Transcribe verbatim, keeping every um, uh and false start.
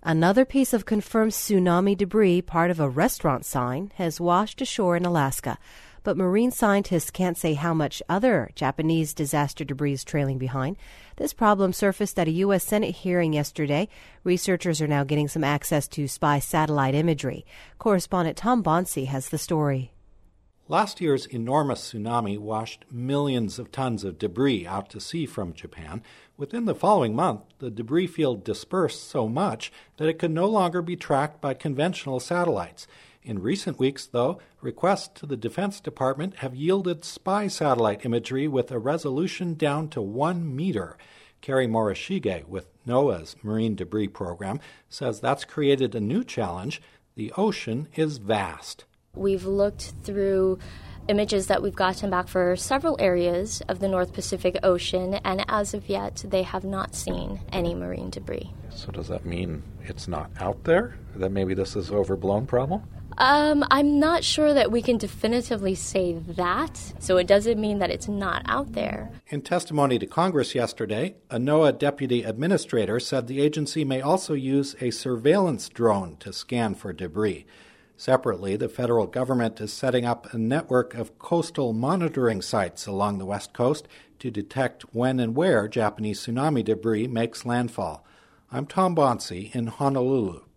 Another piece of confirmed tsunami debris, part of a restaurant sign, has washed ashore in Alaska. But marine scientists can't say how much other Japanese disaster debris is trailing behind. This problem surfaced at a U S Senate hearing yesterday. Researchers are now getting some access to spy satellite imagery. Correspondent Tom Bonsi has the story. Last year's enormous tsunami washed millions of tons of debris out to sea from Japan. Within the following month, the debris field dispersed so much that it could no longer be tracked by conventional satellites. In recent weeks, though, requests to the Defense Department have yielded spy satellite imagery with a resolution down to one meter. Kerry Morishige with NOAA's Marine Debris Program says that's created a new challenge. The ocean is vast. We've looked through images that we've gotten back for several areas of the North Pacific Ocean, and as of yet, they have not seen any marine debris. So does that mean it's not out there? That maybe this is an overblown problem? Um, I'm not sure that we can definitively say that, so it doesn't mean that it's not out there. In testimony to Congress yesterday, a NOAA deputy administrator said the agency may also use a surveillance drone to scan for debris. Separately, the federal government is setting up a network of coastal monitoring sites along the West Coast to detect when and where Japanese tsunami debris makes landfall. I'm Tom Bonsi in Honolulu.